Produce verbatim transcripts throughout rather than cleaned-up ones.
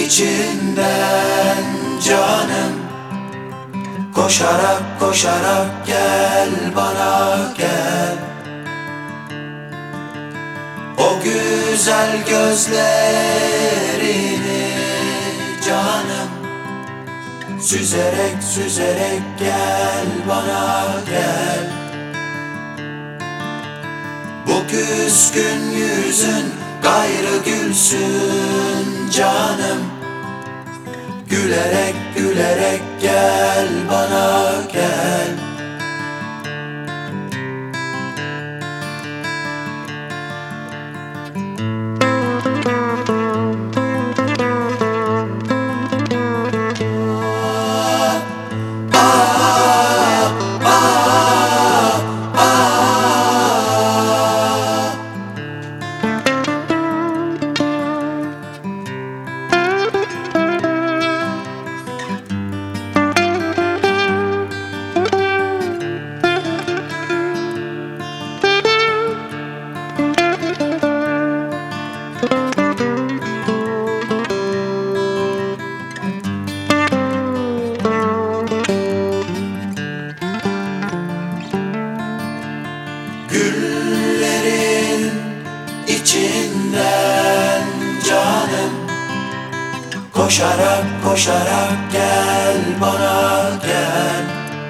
içinden canım. Koşarak koşarak gel bana gel. O güzel gözlerini canım, süzerek süzerek gel bana gel. Bu küskün yüzün gayrı gülsün canım. Gülerek gülerek gel bana gel. Güllerin içinden canım, koşarak koşarak gel bana gel.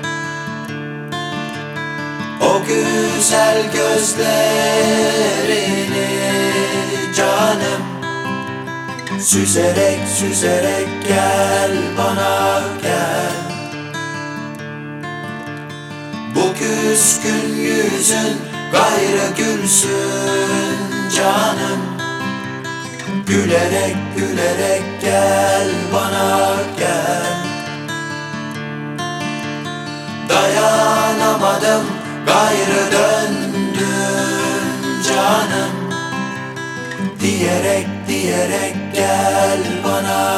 O güzel gözlerini canım, süzerek süzerek gel bana gel. Bu küskün yüzün gayrı gülsün canım. Gülerek gülerek gel bana gel. Dayanamadım gayrı döndüm canım. Diyerek diyerek gel bana